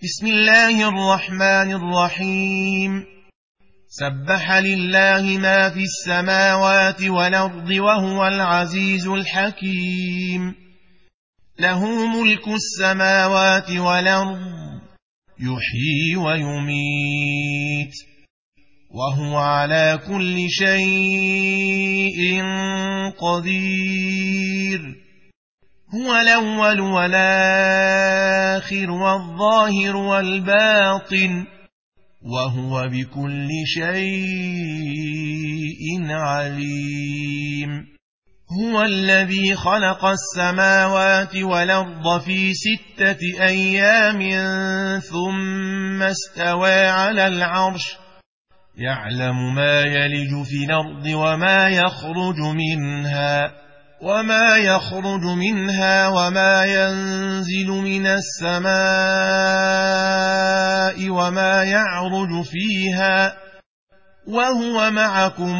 بسم الله الرحمن الرحيم. سبح لله ما في السماوات والأرض وهو العزيز الحكيم. له ملك السماوات والأرض يحيي ويميت وهو على كل شيء قدير. هو الأول والآخر والظاهر والباطن وهو بكل شيء عليم. هو الذي خلق السماوات والأرض في 6 أيام ثم استوى على العرش يعلم ما يلج في الأرض وما يخرج منها وما ينزل من السماء وما يعرج فيها وهو معكم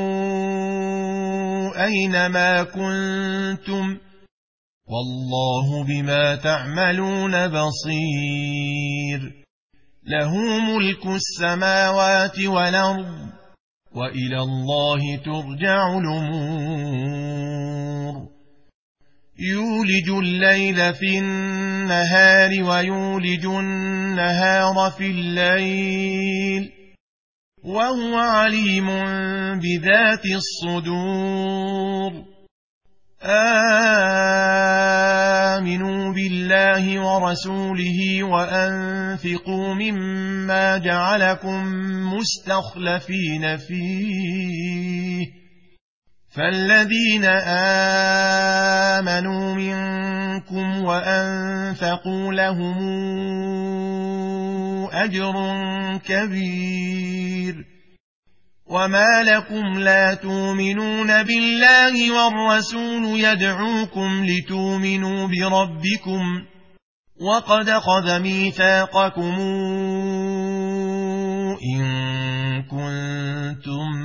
أينما كنتم والله بما تعملون بصير. له ملك السماوات والأرض وإلى الله ترجع الأمور. يولج الليل في النهار ويولج النهار في الليل وهو عليم بذات الصدور. آمنوا بالله ورسوله وأنفقوا مما جعلكم مستخلفين فيه فالذين آمنوا منكم وأنفقوا لهم أجر كبير. وما لكم لا تؤمنون بالله والرسول يدعوكم لتؤمنوا بربكم وقد أخذ ميثاقكم إن كنتم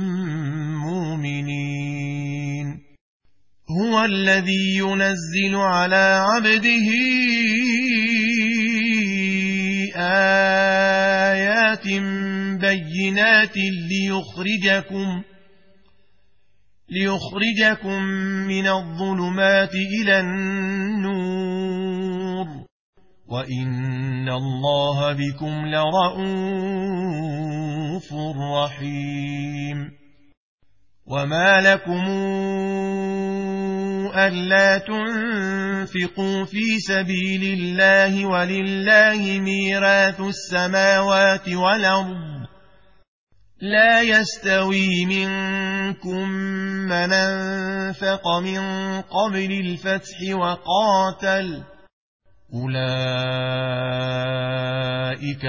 مؤمنين. هو الذي ينزل على عبده آيات بينات ليخرجكم من الظلمات إلى النور وإن الله بكم لرءوف رحيم. وما لكم ألا تنفقوا في سبيل الله ولله ميراث السماوات والأرض لا يستوي منكم من أنفق من قبل الفتح وقاتل أولئك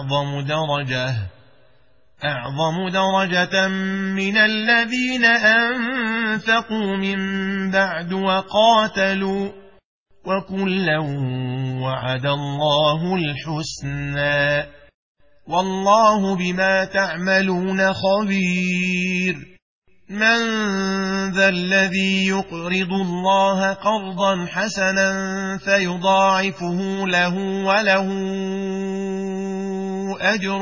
أعظم درجة من الذين أنفقوا من بعد وقاتلوا وكلا وعد الله الحسنى والله بما تعملون خبير. من ذا الذي يقرض الله قرضا حسنا فيضاعفه له وله أجر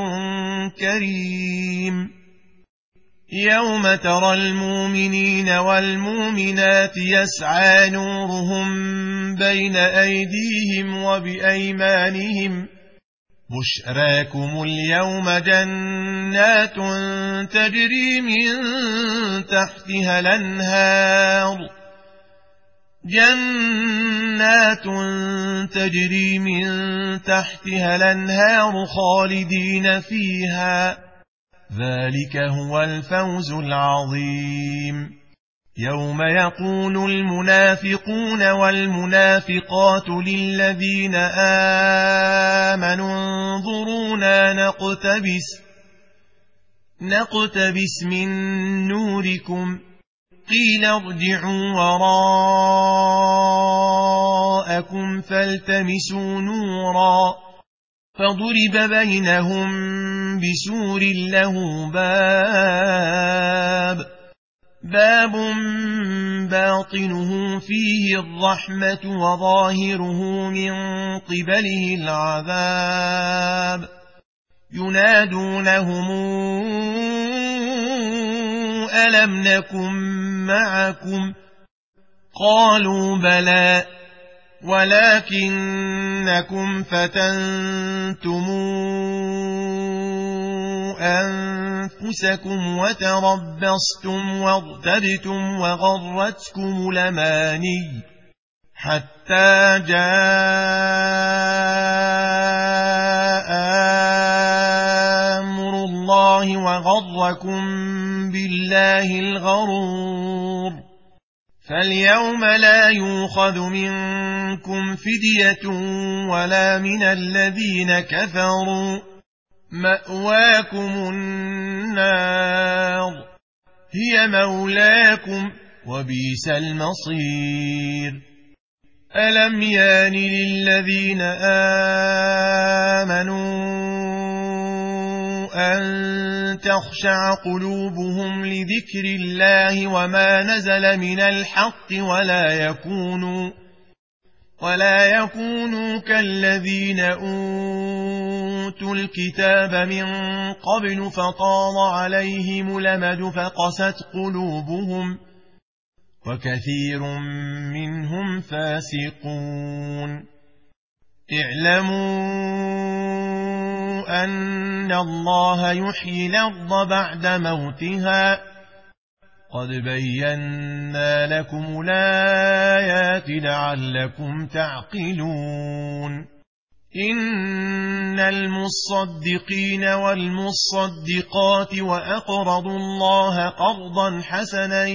كريم. يوم ترى المؤمنين والمؤمنات يسعى نورهم بين أيديهم وبأيمانهم بشراكم اليوم جنات تجري من تحتها الأنهار خالدين فيها ذلك هو الفوز العظيم. يوم يقول المنافقون والمنافقات للذين آمنوا انظرونا نقتبس من نوركم قيل ارجعوا وراءكم فالتمسوا نورا فضرب بينهم بسور له باب باب باطنه فيه الرحمة وظاهره من قبله العذاب ينادونهم ألم نكن معكم قالوا بلى ولكنكم فتنتم أنفسكم وتربصتم وارتبتم وغرتكم الأماني حتى جاء أمر الله وغركم بالله الغرور فاليوم لا يؤخذ منكم فدية ولا من الذين كفروا مأواكم النار هي مولاكم وبئس المصير ألم يان للذين آمنوا أن تخشع قلوبهم لذكر الله وما نزل من الحق ولا يكونوا كالذين أوتوا الكتاب من قبل فطال عليهم الأمد فقست قلوبهم وكثير منهم فاسقون اعلموا أن الله يحيي الأرض بعد موتها قد بينا لكم الآيات لعلكم تعقلون إن المصدقين والمصدقات وأقرضوا الله قرضا حسنا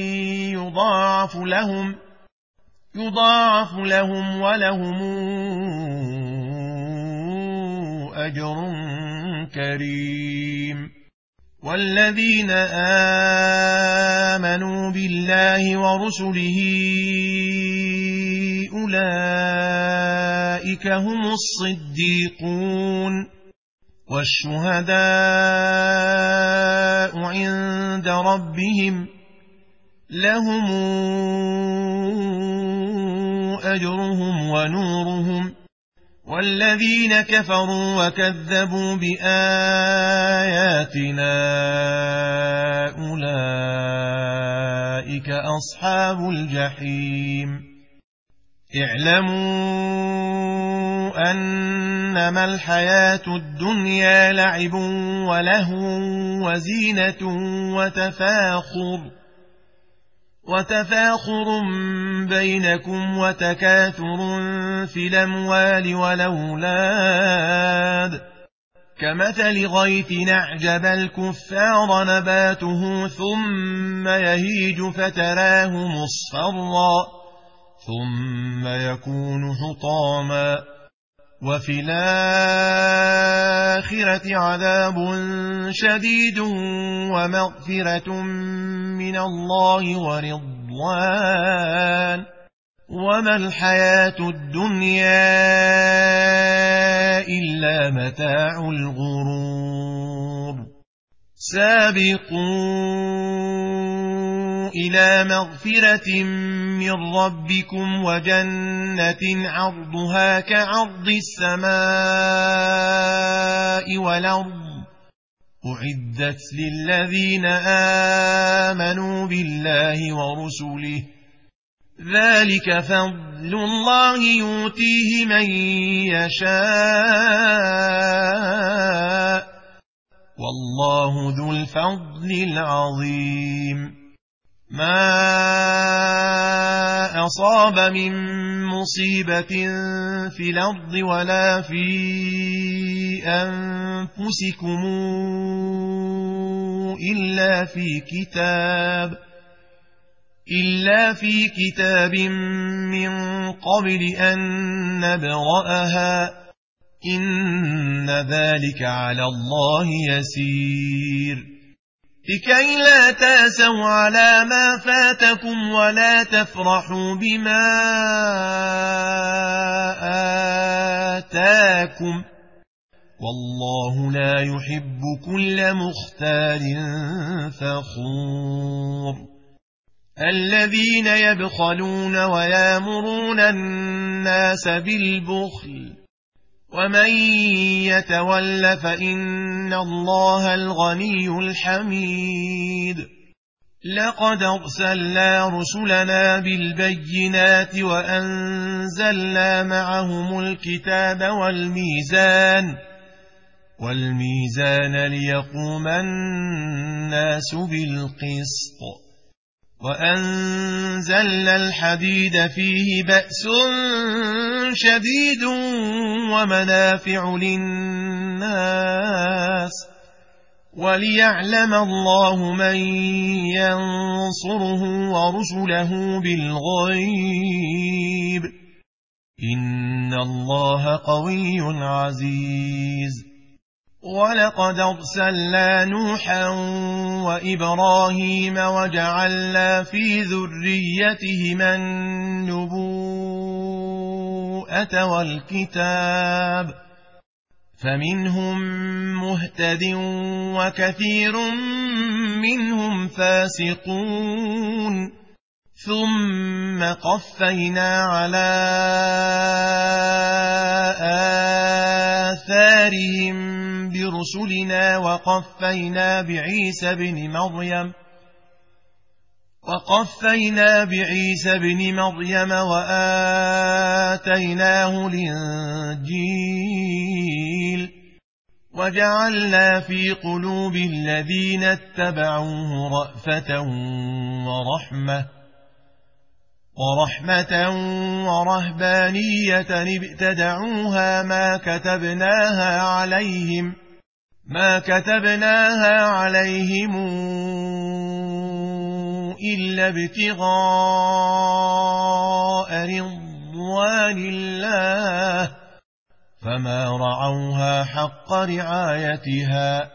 يضاعف لهم ولهم أجر كريم والذين آمنوا بالله ورسله أولئك هم الصديقون والشهداء عند ربهم لهم أجرهم ونورهم والذين كفروا وكذبوا بآياتنا أولئك أصحاب الجحيم اعلموا أنما الحياة الدنيا لعب ولهو وزينة وتفاخر بينكم وتكاثر في الأموال والأولاد كمثل غيث أعجب الكفار نباته ثم يهيج فتراه مصفرا ثم يكون حطاما وفي الآخرة عذاب شديد ومغفرة من الله ورضوان وما الحياة الدنيا إلا متاع الغرور سابقوا إلى مغفرة من ربكم وجنة عرضها كعرض السماء والأرض أعدت للذين آمنوا بالله ورسله ذلك فضل الله يؤتيه من يشاء والله ذو الفضل العظيم ما أصاب من مصيبة في الأرض ولا في أنفسكم إلا في كتاب من قبل أن نبرأها إن ذلك على الله يسير لكي لا تأسوا على ما فاتكم ولا تفرحوا بما آتاكم والله لا يحب كل مختال فخور الذين يبخلون ويامرون الناس بالبخل ومن يتول فإن الله الغني الحميد لقد أرسلنا رسلنا بالبينات وأنزلنا معهم الكتاب والميزان ليقوم الناس بالقسط وأنزلنا الحديد فيه بأس شديد ومنافع للناس وليعلم الله من ينصره ورسله بالغيب إن الله قوي عزيز ولقد أرسلنا نوحا وإبراهيم وجعلنا في ذريتهما النبوءة والكتاب فمنهم مهتد وكثير منهم فاسقون ثم قفينا على آثارهم برسلنا وقفينا بعيسى بن مريم وآتيناه الإنجيل وجعلنا في قلوب الذين اتبعوه رأفة ورحمة ورهبانية ابتدعوها ما كتبناها عليهم إلا ابتغاء رضوان الله فما رعوها حق رعايتها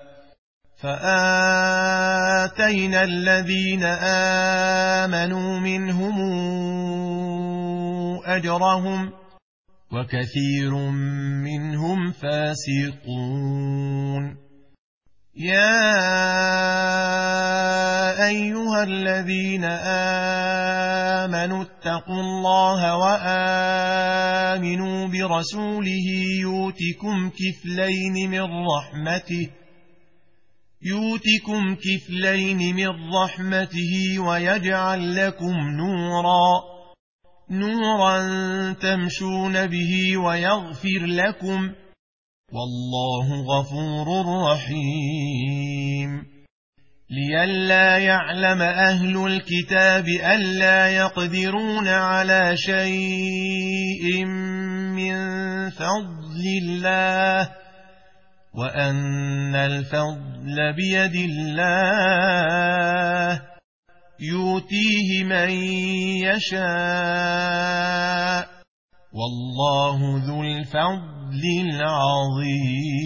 فآتينا الذين آمنوا منهم أجرهم وكثير منهم فاسقون يا أيها الذين آمنوا اتقوا الله وآمنوا برسوله يؤتكم كفلين من رحمته ويجعل لكم نورا تمشون به ويغفر لكم والله غفور رحيم لئلا يعلم أهل الكتاب ألا يقدرون على شيء من فضل الله وأن الفضل بيد الله يؤتيه من يشاء والله ذو الفضل العظيم